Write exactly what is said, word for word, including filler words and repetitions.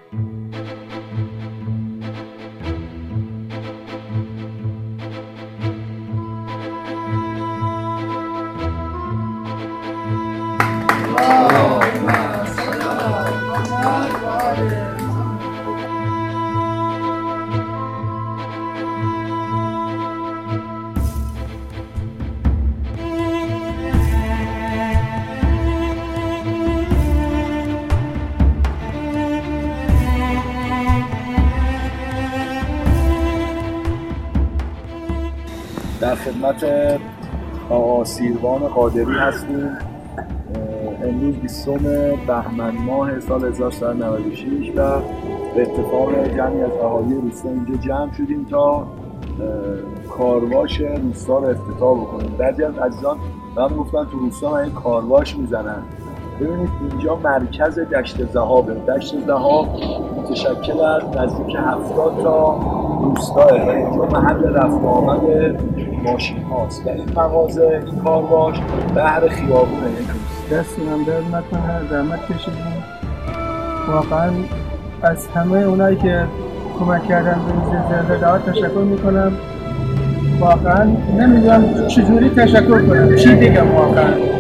در خدمت آقا سیروان قادری هستیم. امروز بیستم بهمن ماه سال هزار و سیصد و نود و شش و به اتفاق جمعی از اهالی روستا اینجا جمع شدیم تا کارواش روستا رو افتتاح بکنیم. بعضی از عزیزان من گفتن تو روستا من این کارواش میزنن. ببینید اینجا مرکز دشت ذهابه. دشت ذهاب متشکل از نزدیک هفتاد تا روستاه و اینجا محل رفت و آمد ماشین هاست و این مغازه، این کارواش بهر خیابونه. یک روز دستی هم درد نکنه، زحمت کشیدیم. واقعا از همه اونایی که کمک کردن به این زنده تشکر میکنم. واقعا نمیدونم چجوری تشکر کنم، چی بگم واقعا.